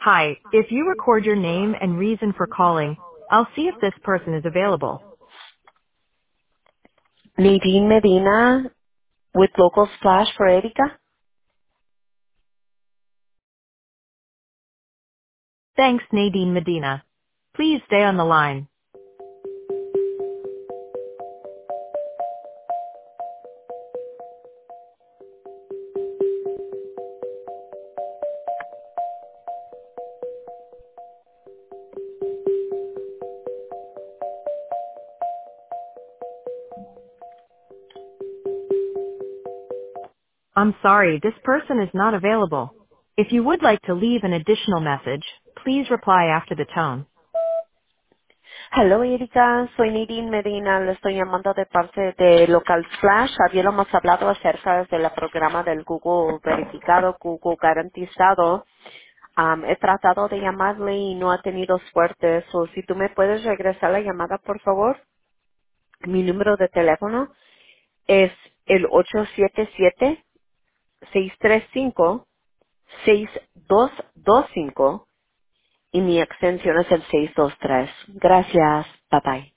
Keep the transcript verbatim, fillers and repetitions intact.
Hi, if you record your name and reason for calling, I'll see if this person is available. Nadine Medina with Local Splash for Erika. Thanks, Nadine Medina. Please stay on the line. I'm sorry, this person is not available. If you would like to leave an additional message, please reply after the tone. Hello Erika, soy Nadine Medina, le estoy llamando de parte de Local Splash. Habíamos hablado acerca del programa del Google verificado, Google garantizado. Am, he tratado de llamarle y no ha tenido suerte. So, si tú me puedes regresar la llamada, por favor. Mi número de teléfono es el ocho siete siete, seis tres cinco, seis dos dos cinco y mi extensión es el seis dos tres. Gracias. Bye bye.